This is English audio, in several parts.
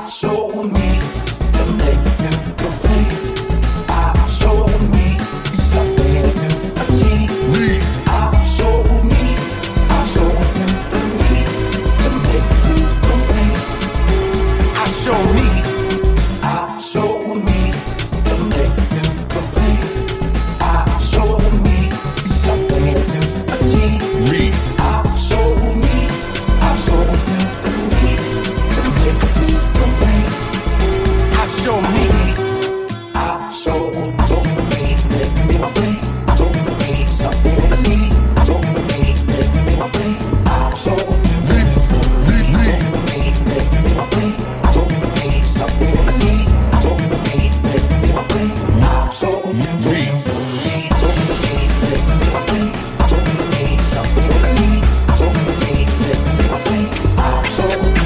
show me to make you complete. I show me something new. I need. I show me to make you complete. I show me to make you complete. I show me something new. I need. I show me to make you complete. I show me, make me complete. I show me something I need. I show me, make me complete. I show me, make me complete. I show me something I need. I show me, make me complete. I show me, make me complete. I show me something I need. I show me, make me complete. I show me,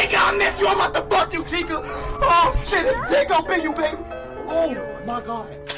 Chica, I miss you. I'm about to fuck you, Chica. Oh shit, it's big up in you, baby. Oh my God.